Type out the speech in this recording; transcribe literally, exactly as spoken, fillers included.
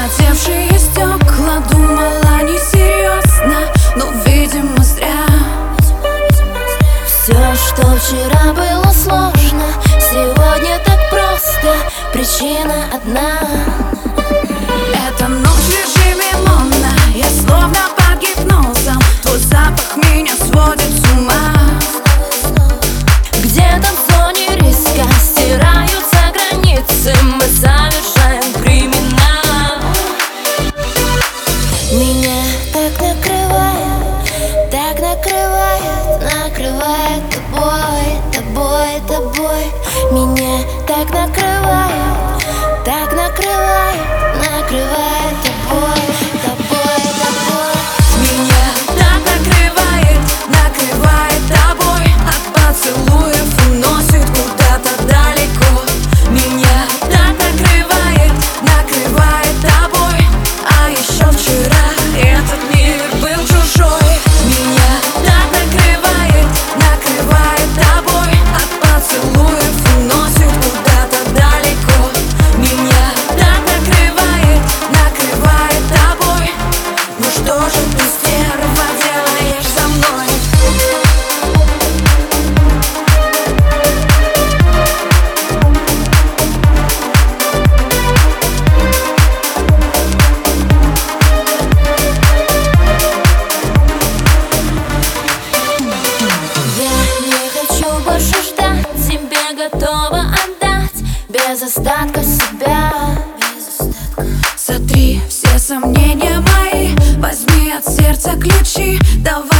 запотевшие стекла. Думала несерьезно, но, видимо, зря. Все, что вчера было сложно, сегодня так просто. Причина одна. Эта ночь лишь лимонна, я словно под гипнозом. Твой запах меня сводит с ума. Где-то в зоне риска стираются границы, мы совершаем криминал. Меня так накрывает, так накрывает, накрывает тобой, тобой, тобой. Меня так накрывает, так накрывает, накрывает тобой, тобой, тобой. Меня так накрывает, накрывает тобой. От поцелуев уносит куда-то далеко. Меня так накрывает, накрывает тобой. А еще вчера этот мир был чужой. Меня так накрывает, накрывает тобой. От поцелуев уносит куда-то далеко. Меня так накрывает, накрывает тобой. Ну что же ты, стерва, делаешь со мной? Я не хочу больше ждать, тебе готова отдать без остатка себя. Сотри все сомнения мои, возьми от сердца ключи. Давай